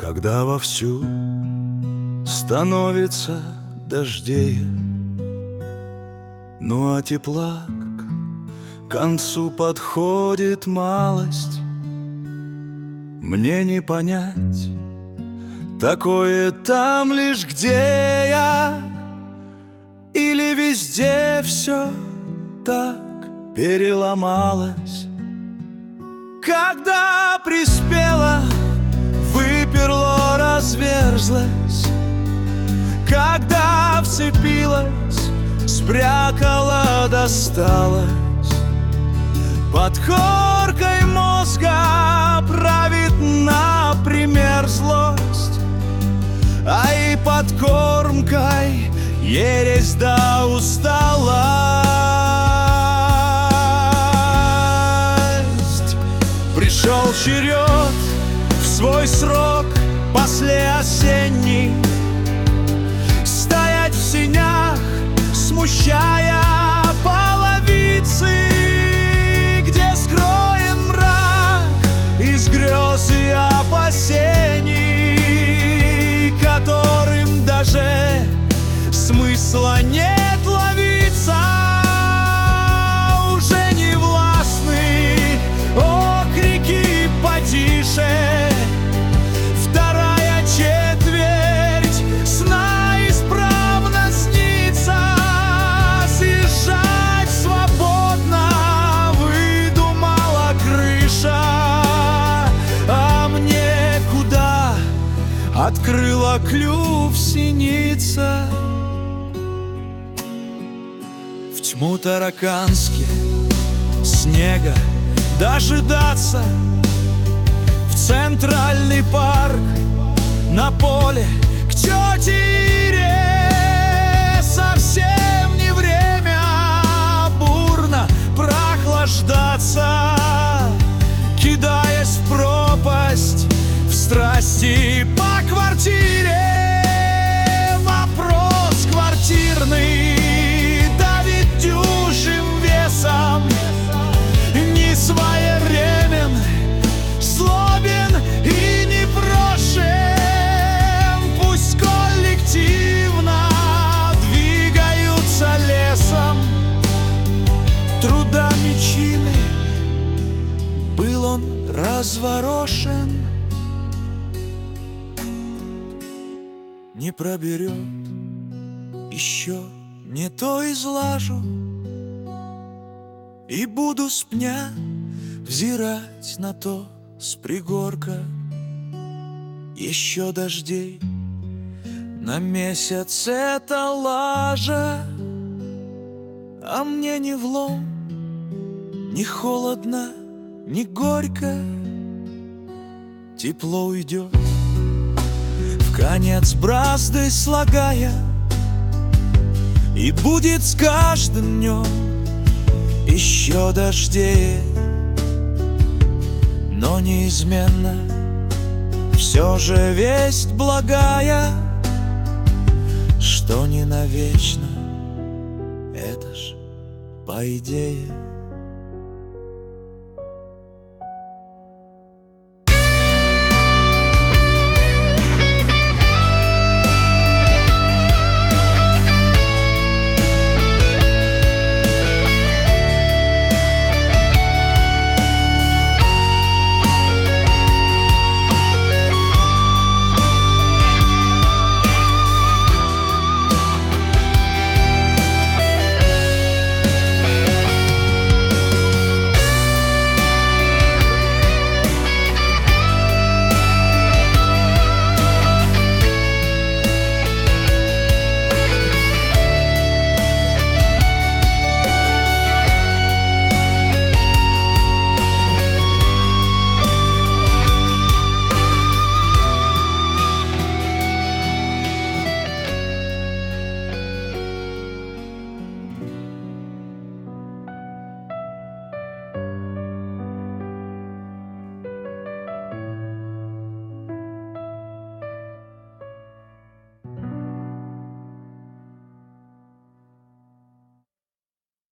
Когда вовсю становится дождей, ну а тепла к концу подходит малость. Мне не понять, такое там лишь где я, или везде все так переломалось. Когда приспела, выперло, разверзлась, когда вцепилась, спрякала, досталась. Под коркой мозга правит, например, злость, а и под кормкой ересь да усталость. Пришел черед в свой срок послеосенний стоять в сенях, смущая половицы, где скроен мрак из грез и опасений, которым даже смысла нет ловиться. Уже не властны окрики потише, вторая четверть сна исправно снится. Съезжать свободно выдумала крыша, а мне куда открыла клюв синица. В тьму таракански снега дожидаться, в центральный парк на поле к тете Ире совсем не время бурно прохлаждаться, кидаясь в пропасть, в страсти по квартире. Вопрос квартирный давит дюжим весом, не своевремен, злобен и непрошен. Пусть коллективно двигаются лесом, трудами чины был он разворошен. Не проберет, еще не то излажу, и буду с пня взирать на то с пригорка. Еще дождей на месяц это лажа, а мне ни влом, ни холодно, ни горько. Тепло уйдет, в конец бразды слагая, и будет с каждым днем еще дождей. Но неизменно все же весть благая, что не навечно, это ж по идее.